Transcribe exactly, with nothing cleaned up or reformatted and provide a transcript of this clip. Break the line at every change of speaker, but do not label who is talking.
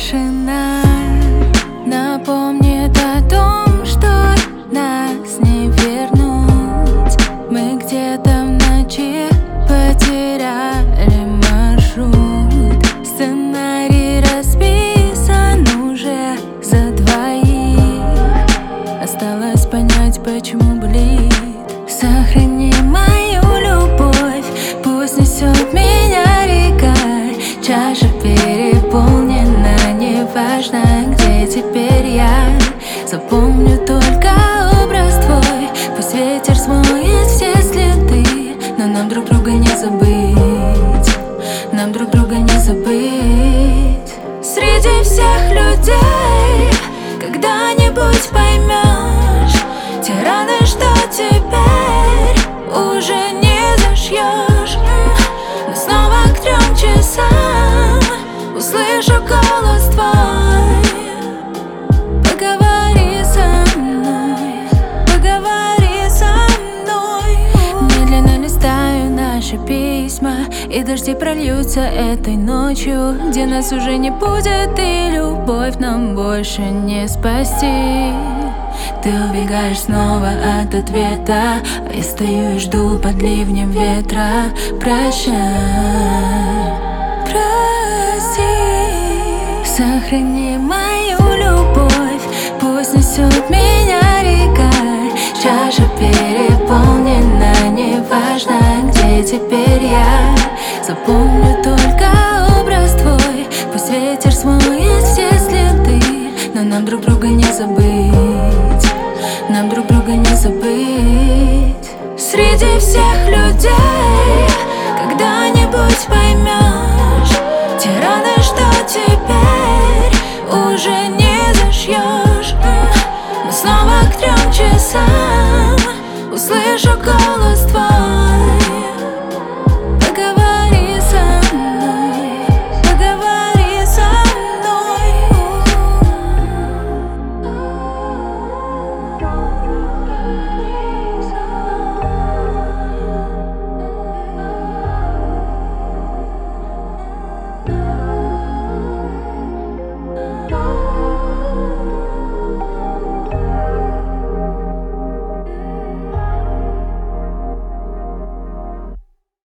Тишина напомнит о том, что нас не вернуть. Мы где-то в ночи потеряли маршрут. Сценарий расписан уже за двоих. Осталось понять, почему болит. Сохрани мою любовь, пусть несет меня река. Чаша переполнена, неважно, где теперь я. Запомню только образ твой, пусть ветер смоет все следы. Но нам друг друга не забыть, нам друг друга не забыть. Среди всех людей когда-нибудь поймешь те раны, что теперь уже не зашьешь. Но снова к трем часам услышу голос твой. Поговори со мной, поговори со мной. Медленно листаю наши письма, и дожди прольются этой ночью, где нас уже не будет, и любовь нам больше не спасти. Ты убегаешь снова от ответа, а я стою и жду под ливнем ветра. Прощай, прости. Сохрани мою любовь, пусть несет меня река. Чаша переполнена, неважно, где теперь я. Запомню только образ твой, пусть ветер смоет все следы. Но нам друг друга не забыть, нам друг друга не забыть. Среди всех людей когда-нибудь поймешь те раны, что теперь уже не зашьешь. Но снова к трем часам услышу голос твой.